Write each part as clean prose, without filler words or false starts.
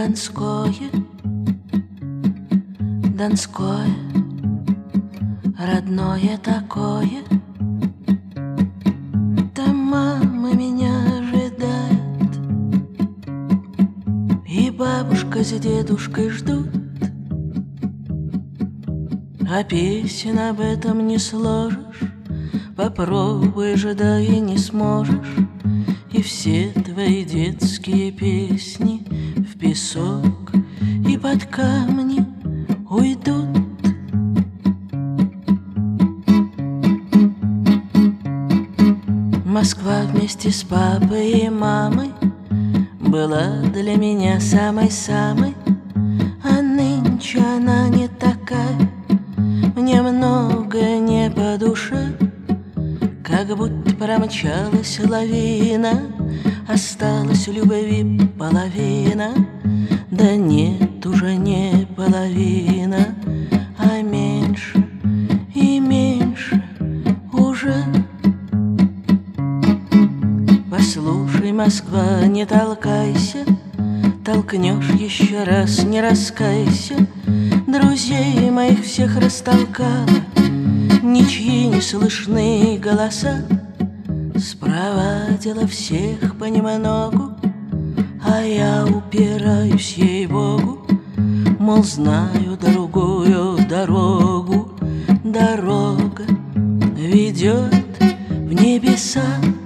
Донское, Донское, родное такое. Там мама меня ожидает, и бабушка с дедушкой ждут. А песен об этом не сложишь, попробуй же, да и не сможешь. И все твои детские песни в песок и под камни уйдут. Москва вместе с папой и мамой была для меня самой-самой, а нынче она не такая, мне многое не по душе. Как будто промчалась лавина, осталась любви половина. Да нет, уже не половина, а меньше и меньше уже. Послушай, Москва, не толкайся, толкнешь еще раз, не раскайся. Друзей моих всех растолкала, ничьи не слышны голоса. Спровадила всех понемногу, а я упираюсь ей-богу, мол, знаю другую дорогу. Дорога ведет в небеса.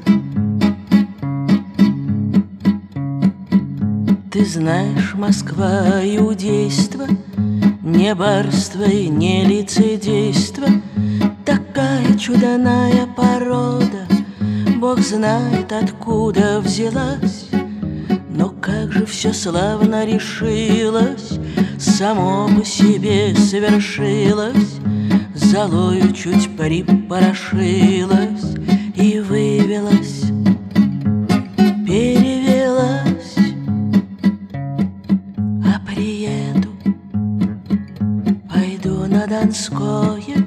Ты знаешь, Москва, иудейство, не барство и не лицедейство. Такая чудная порода, Бог знает, откуда взялась. Но как же все славно решилось, само по себе совершилось. Золою чуть припорошилось и вывелось, перевелась. А приеду, пойду на Донское.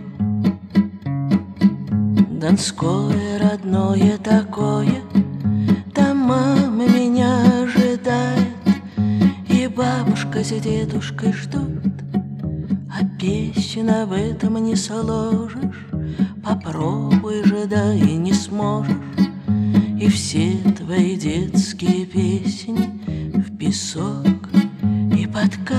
Донское, родное такое, там мама меня ожидает, и бабушка с дедушкой ждут. А песен об этом не сложишь, попробуй же, да и не сможешь. И все твои детские песни в песок и под камень